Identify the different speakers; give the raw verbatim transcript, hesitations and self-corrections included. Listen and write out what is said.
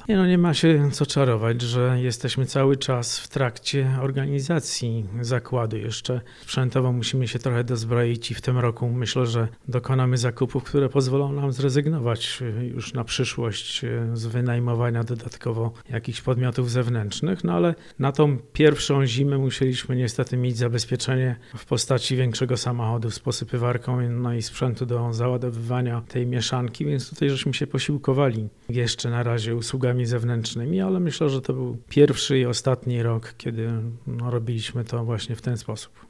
Speaker 1: Nie, no nie ma się co czarować, że jesteśmy cały czas w trakcie organizacji zakładu. Jeszcze sprzętowo musimy się trochę dozbroić i w tym roku myślę, że dokonamy zakupów, które pozwolą nam zrezygnować już na przyszłość z wynajmowania dodatkowo jakichś podmiotów zewnętrznych, no ale na tą pierwszą zimę musieliśmy niestety mieć zabezpieczenie w postaci większego samochodu z posypywarką, no i sprzętu do załadowywania tej mieszanki, więc tutaj żeśmy się posiłkowali jeszcze na razie usługami zewnętrznymi, ale myślę, że to był pierwszy i ostatni rok, kiedy no, robiliśmy to właśnie w ten sposób.